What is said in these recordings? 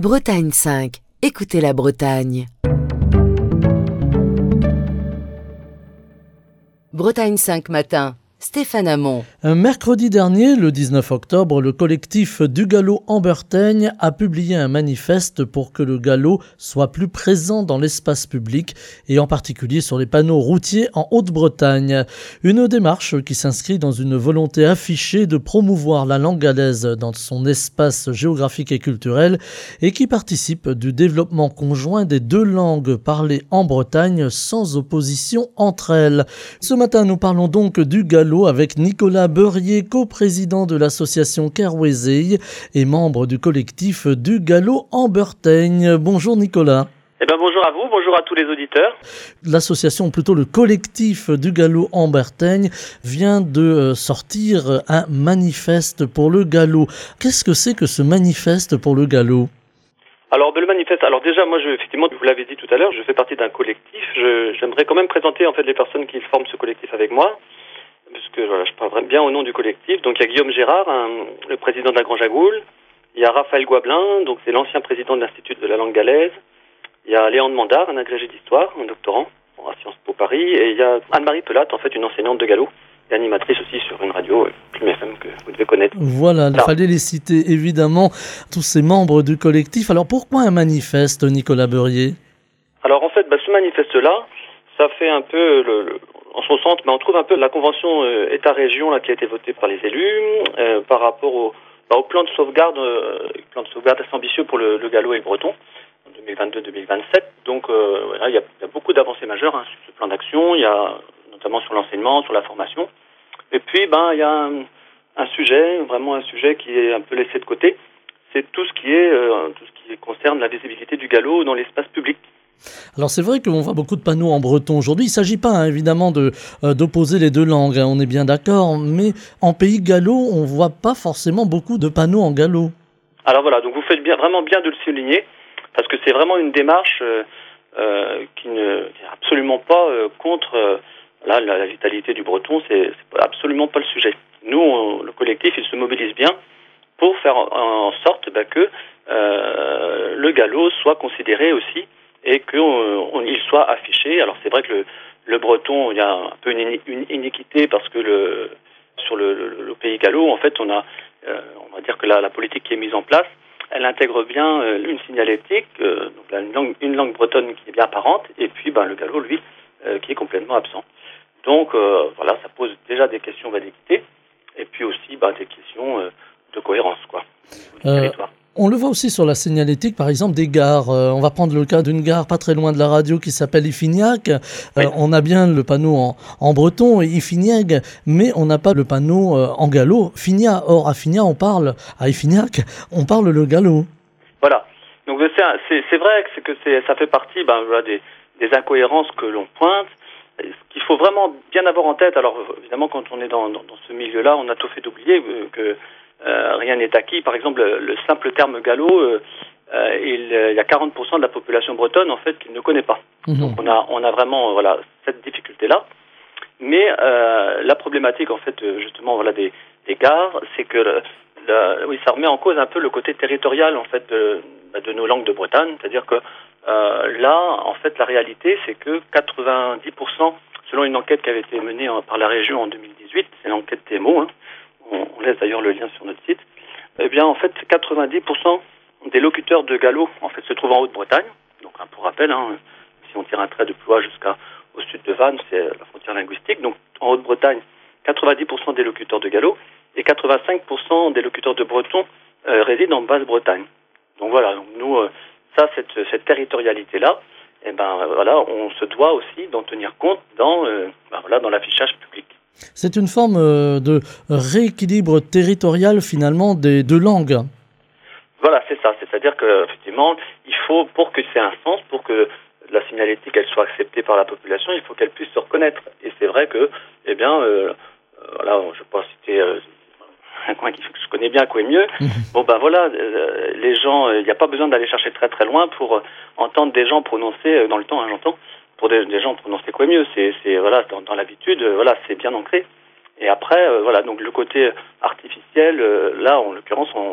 Bretagne 5. Écoutez la Bretagne. Bretagne 5 matin. Stéphane Hamon. Mercredi dernier, le 19 octobre, le collectif du Galop en Bretagne a publié un manifeste pour que le galop soit plus présent dans l'espace public et en particulier sur les panneaux routiers en Haute-Bretagne. Une démarche qui s'inscrit dans une volonté affichée de promouvoir la langue galaise dans son espace géographique et culturel et qui participe du développement conjoint des deux langues parlées en Bretagne sans opposition entre elles. Ce matin, nous parlons donc du galop avec Nicolas Beurier, coprésident de l'association Kerwezey et membre du collectif du Galop en Bretagne. Bonjour Nicolas. Bonjour à vous, bonjour à tous les auditeurs. L'association, plutôt le collectif du Galop en Bretagne, vient de sortir un manifeste pour le galop. Qu'est-ce que c'est que ce manifeste pour le galop ? Alors le manifeste, déjà moi effectivement vous l'avez dit tout à l'heure, je fais partie d'un collectif. J'aimerais quand même présenter en fait les personnes qui forment ce collectif avec moi. Parce que je parlerai bien au nom du collectif. Donc il y a Guillaume Gérard, le président de la Grange à Goules. Il y a Raphaël Gouablin, donc c'est l'ancien président de l'Institut de la langue galaise. Il y a Léandre Mandard, un agrégé d'histoire, un doctorant à Sciences Po Paris. Et il y a Anne-Marie Pelatte, en fait une enseignante de galop et animatrice aussi sur une radio, Plume FM, que vous devez connaître. Voilà, il fallait les citer évidemment, tous ces membres du collectif. Alors pourquoi un manifeste, Nicolas Beurier ? Alors en fait, ce manifeste-là, ça fait un peu en son centre, on trouve un peu la convention État-région là qui a été votée par les élus par rapport au plan de sauvegarde assez ambitieux pour le galop et le breton en 2022-2027. Donc il y a beaucoup d'avancées majeures sur ce plan d'action. Il y a notamment sur l'enseignement, sur la formation. Et puis il y a un sujet qui est un peu laissé de côté. C'est tout ce qui concerne la visibilité du galop dans l'espace public. Alors c'est vrai qu'on voit beaucoup de panneaux en breton aujourd'hui. Il ne s'agit pas évidemment d'opposer les deux langues, on est bien d'accord, mais en pays gallo, on ne voit pas forcément beaucoup de panneaux en gallo. Alors voilà, donc vous faites vraiment bien de le souligner, parce que c'est vraiment une démarche qui n'est absolument pas contre la vitalité du breton, c'est absolument pas le sujet. Nous, le collectif, il se mobilise bien pour faire en sorte que le gallo soit considéré aussi et qu'il soit affiché. Alors c'est vrai que le breton, il y a un peu une iniquité parce que sur le pays gallo, en fait, on va dire que la politique qui est mise en place, elle intègre bien une signalétique, donc une langue bretonne qui est bien apparente, et puis le gallo, lui, qui est complètement absent. Donc ça pose déjà des questions d'équité, et puis aussi des questions de cohérence, du territoire. On le voit aussi sur la signalétique, par exemple, des gares. On va prendre le cas d'une gare pas très loin de la radio qui s'appelle Iffignac. Oui. On a bien le panneau en breton, Iffignac, mais on n'a pas le panneau en gallo, Figna. Or, à Figna, à Iffignac, on parle le gallo. Voilà. Donc c'est vrai que ça fait partie des incohérences que l'on pointe. Ce qu'il faut vraiment bien avoir en tête, alors évidemment quand on est dans ce milieu-là, on a tout fait d'oublier que rien n'est acquis. Par exemple, le simple terme gallo, il y a 40% de la population bretonne en fait qui ne connaît pas. Mmh. Donc on a vraiment cette difficulté-là. Mais la problématique en fait justement des gares, c'est que ça remet en cause un peu le côté territorial en fait de nos langues de Bretagne. C'est-à-dire que là, en fait, la réalité, c'est que 90%, selon une enquête qui avait été menée par la région en 2018, c'est l'enquête TMO, on laisse d'ailleurs le lien sur notre site, eh bien, en fait, 90% des locuteurs de gallo, en fait, se trouvent en Haute-Bretagne. Donc, pour rappel, si on tire un trait de Blois jusqu'au sud de Vannes, c'est la frontière linguistique. Donc, en Haute-Bretagne, 90% des locuteurs de gallo et 85% des locuteurs de breton résident en Basse-Bretagne. Donc, voilà. Donc, nous, cette territorialité-là, on se doit aussi d'en tenir compte dans l'affichage public. C'est une forme de rééquilibre territorial finalement des deux langues. Voilà, c'est ça. C'est-à-dire que effectivement, il faut, pour que c'est un sens, pour que la signalétique elle soit acceptée par la population, il faut qu'elle puisse se reconnaître. Et c'est vrai que, je ne vais pas citer un coin que je connais bien, quoi mieux. Les gens, il n'y a pas besoin d'aller chercher très très loin pour entendre des gens prononcer dans le temps, j'entends. Pour des gens prononcer quoi mieux, c'est dans l'habitude, c'est bien ancré. Et après, donc le côté artificiel, là en l'occurrence, c'est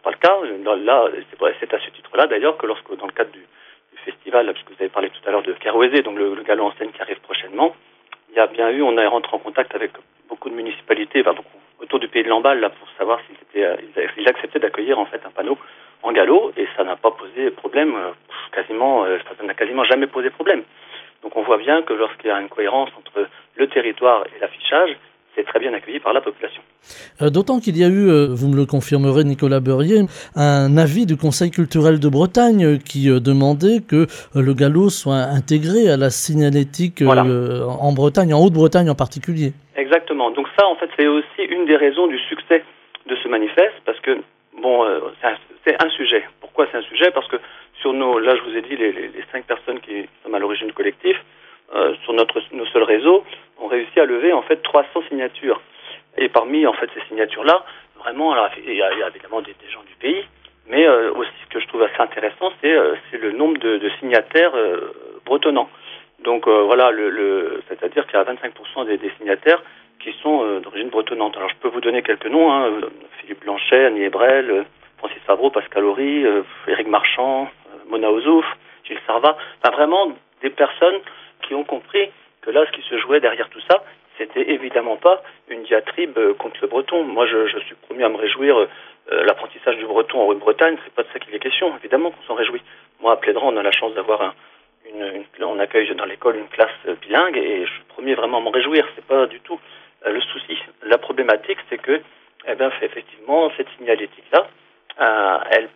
pas le cas. Là, c'est à ce titre-là d'ailleurs que dans le cadre du festival, puisque vous avez parlé tout à l'heure de Kerouézé, donc le galop en scène qui arrive prochainement, on est rentré en contact avec beaucoup de municipalités, autour du pays de Lamballe, là, pour savoir s'ils acceptaient d'accueillir en fait un panneau en galop, et ça n'a pas posé problème, ça n'a quasiment jamais posé problème. Donc on voit bien que lorsqu'il y a une cohérence entre le territoire et l'affichage, c'est très bien accueilli par la population. D'autant qu'il y a eu, vous me le confirmerez Nicolas Beurier, un avis du Conseil culturel de Bretagne qui demandait que le galop soit intégré à la signalétique en Bretagne, en Haute-Bretagne en particulier. Exactement. Donc ça, en fait, c'est aussi une des raisons du succès de ce manifeste, parce que, c'est un sujet. Pourquoi c'est un sujet ? Parce que là, je vous ai dit, les 5 personnes qui sont à l'origine du collectif, sur nos seuls réseaux, ont réussi à lever en fait 300 signatures. Et parmi en fait ces signatures-là, vraiment, alors, il y a évidemment des gens du pays, mais aussi ce que je trouve assez intéressant, c'est le nombre de signataires bretonnants. Donc c'est-à-dire qu'il y a 25% des signataires qui sont d'origine bretonnante. Alors je peux vous donner quelques noms, Philippe Blanchet, Annie Ebrel, Francis Favreau, Pascal Horry, Éric Marchand, Mona Ozouf, Gilles Sarva, vraiment des personnes qui ont compris que là, ce qui se jouait derrière tout ça, c'était évidemment pas une diatribe contre le breton. Moi, je suis le premier à me réjouir. L'apprentissage du breton en Haute-Bretagne, c'est pas de ça qu'il est question. Évidemment qu'on s'en réjouit. Moi, à Plédran, on a la chance d'avoir on accueille dans l'école une classe bilingue et je suis le premier vraiment à m'en réjouir. C'est pas du tout le souci. La problématique, c'est que, effectivement, cette signalétique-là, elle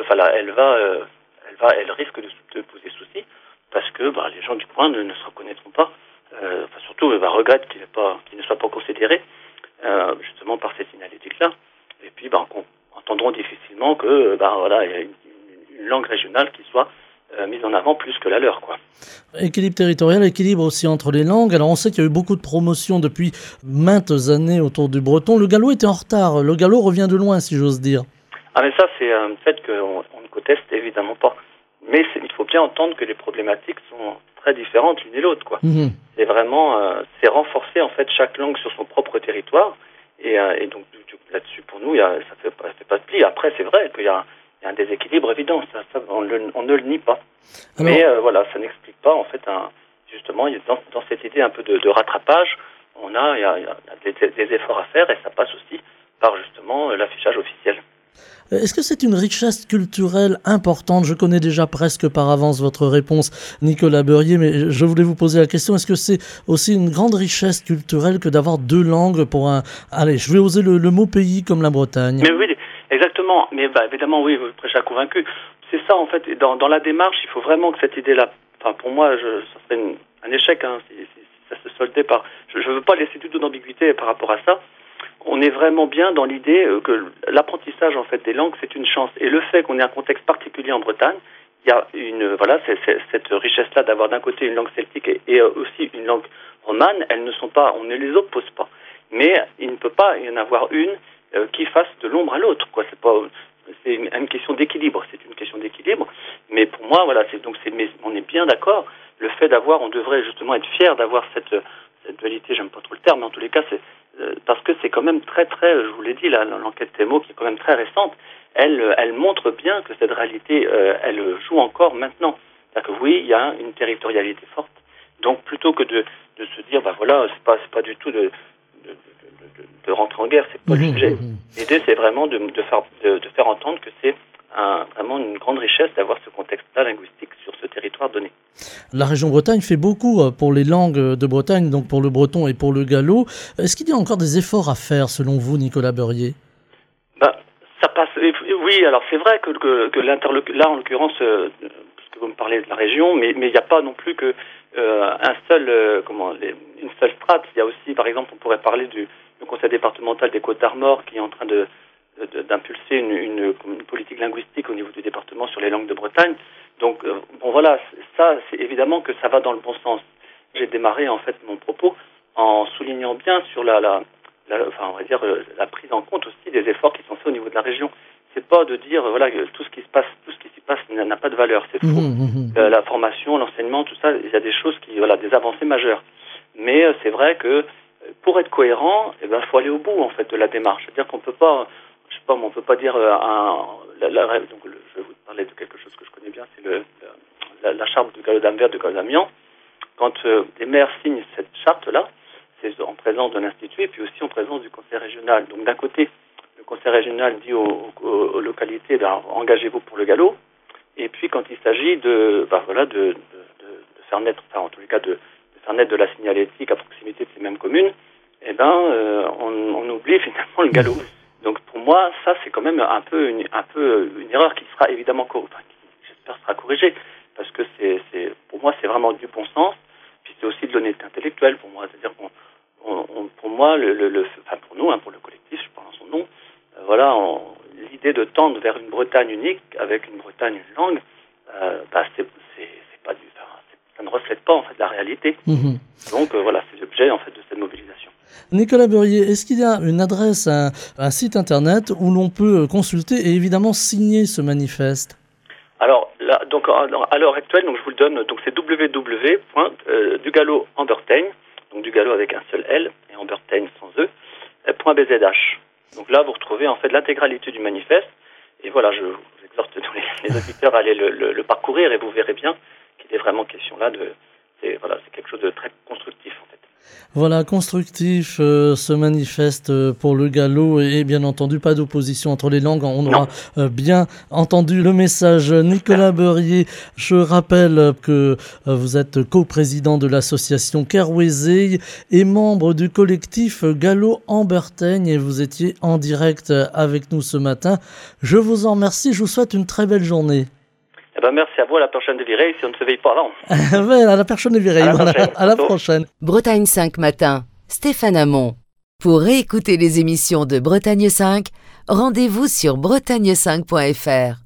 risque de poser souci parce que les gens du coin ne se reconnaîtront pas. Surtout, regrette qu'il ne soit pas considéré justement par cette signalétique-là. Et puis, entendront difficilement que, il y a une langue régionale qui soit mise en avant plus que la leur, quoi. Équilibre territorial, équilibre aussi entre les langues. Alors on sait qu'il y a eu beaucoup de promotions depuis maintes années autour du breton. Le galop était en retard. Le galop revient de loin, si j'ose dire. Ah, mais ça, c'est un fait qu'on ne conteste évidemment pas. Mais il faut bien entendre que les problématiques sont très différentes l'une et l'autre, quoi. Mmh. C'est vraiment, c'est renforcer en fait chaque langue sur son propre territoire. Et donc là-dessus, pour nous, ça fait pas de pli. Après, c'est vrai qu'il y a un déséquilibre évident, ça on ne le nie pas. Alors, mais ça n'explique pas en fait justement dans cette idée un peu de rattrapage, il y a des efforts à faire et ça passe aussi par justement l'affichage officiel. Est-ce que c'est une richesse culturelle importante ? Je connais déjà presque par avance votre réponse, Nicolas Beurier, mais je voulais vous poser la question, est-ce que c'est aussi une grande richesse culturelle que d'avoir 2 langues pour allez, je vais oser le mot pays comme la Bretagne ? Mais oui, exactement. Mais évidemment, oui, vous prêchez convaincu. C'est ça, en fait, dans la démarche, il faut vraiment que cette idée-là, pour moi, ça serait un échec si ça se soldait par... Je ne veux pas laisser du tout d'ambiguïté par rapport à ça. On est vraiment bien dans l'idée que l'apprentissage en fait des langues, c'est une chance. Et le fait qu'on ait un contexte particulier en Bretagne, il y a cette richesse-là d'avoir d'un côté une langue celtique et aussi une langue romane, on ne les oppose pas. Mais il ne peut pas y en avoir une qui fasse de l'ombre à l'autre, quoi. C'est une question d'équilibre. C'est une question d'équilibre. Mais pour moi, on est bien d'accord. Le fait on devrait justement être fier d'avoir cette dualité. J'aime pas trop le terme, mais en tous les cas, c'est parce que c'est quand même très, très, je vous l'ai dit, l'enquête Témo, qui est quand même très récente, elle montre bien que cette réalité, elle joue encore maintenant. C'est-à-dire que oui, il y a une territorialité forte. Donc plutôt que de se dire, c'est pas du tout de rentrer en guerre, c'est pas le sujet. L'idée, c'est vraiment de faire entendre que c'est vraiment une grande richesse d'avoir ce contexte-là linguistique sur ce territoire donné. La région Bretagne fait beaucoup pour les langues de Bretagne, donc pour le breton et pour le gallo. Est-ce qu'il y a encore des efforts à faire, selon vous, Nicolas Beurier ? Ça passe. Oui, alors c'est vrai que l'interlocuteur, là en l'occurrence, parce que vous me parlez de la région, mais il n'y a pas non plus que une seule strate. Il y a aussi, par exemple, on pourrait parler du conseil départemental des Côtes-d'Armor qui est en train d'impulser une politique linguistique au niveau du département sur les langues de Bretagne. Donc ça, c'est évidemment que ça va dans le bon sens. J'ai démarré en fait mon propos en soulignant bien sur la prise en compte aussi des efforts qui sont faits au niveau de la région. C'est pas de dire que tout ce qui s'y passe n'a pas de valeur, c'est faux. La formation, l'enseignement, tout ça, il y a des choses des avancées majeures. Mais c'est vrai que pour être cohérent, faut aller au bout en fait de la démarche. C'est-à-dire qu'on peut pas je sais pas, mais on peut pas dire donc je vais vous parler de quelque chose que je connais bien, c'est la charte du galop d'Anvers de Gallo-Damiens. Quand les maires signent cette charte-là, c'est en présence de l'Institut et puis aussi en présence du conseil régional. Donc d'un côté, le conseil régional dit aux localités, engagez-vous pour le galop. Et puis quand il s'agit de faire naître, enfin en tous les cas de faire naître de la signalétique à proximité de ces mêmes communes, on oublie finalement le galop. Donc pour moi, ça c'est quand même un peu une erreur qui sera évidemment j'espère sera corrigée, parce que pour moi c'est vraiment du bon sens, puis c'est aussi de l'honnêteté intellectuelle pour moi, c'est-à-dire pour moi pour nous, pour le collectif, je parle en son nom, l'idée de tendre vers une Bretagne unique avec une Bretagne une langue, c'est pas ça ne reflète pas en fait la réalité. Mhm. Donc c'est l'objet en fait de cette mobilisation. Nicolas Beurier, est-ce qu'il y a une adresse, un site internet où l'on peut consulter et évidemment signer ce manifeste? Alors là, donc à l'heure actuelle, donc je vous le donne, donc c'est www.dugallo-amberteigne, donc du galop avec un seul L et Amberteigne sans E, .bzh. Donc là, vous retrouvez en fait l'intégralité du manifeste. Et voilà, je vous exhorte tous les auditeurs à aller le parcourir et vous verrez bien qu'il est vraiment question là c'est quelque chose de très constructif en fait. Voilà, constructif, ce manifeste pour le galop et bien entendu pas d'opposition entre les langues. On aura bien entendu le message. Nicolas Beurier, je rappelle que vous êtes coprésident de l'association Kerwezey et membre du collectif Gallo-Amberteigne et vous étiez en direct avec nous ce matin. Je vous en remercie, je vous souhaite une très belle journée. Merci à vous, à la prochaine de Vireil, si on ne se veille pas avant. À la prochaine de Vireil, à la prochaine. Bretagne 5 matin, Stéphane Hamon. Pour réécouter les émissions de Bretagne 5, rendez-vous sur bretagne5.fr.